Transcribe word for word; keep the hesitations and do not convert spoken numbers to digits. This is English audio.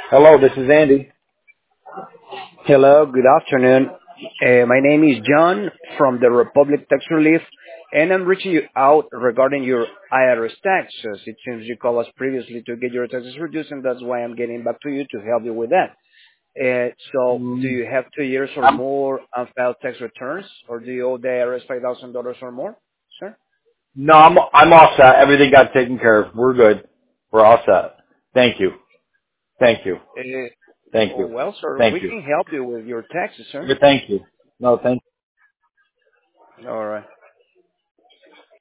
Hello, this is Andy. Hello, good afternoon. Uh, my name is John from the Republic Tax Relief, and I'm reaching you out regarding your I R S taxes. It seems you called us previously to get your taxes reduced, and that's why I'm getting back to you to help you with that. Uh, so, do Mm, you have two years or I'm, more unfiled tax returns, or do you owe the I R S five thousand dollars or more, sir? no, I'm I'm all set. Everything got taken care of. We're good. We're all set. Thank you. Thank you. Uh, Thank oh, you. well, sir, we Thank you. can help you with your taxes, sir. Thank you. No, thank All right.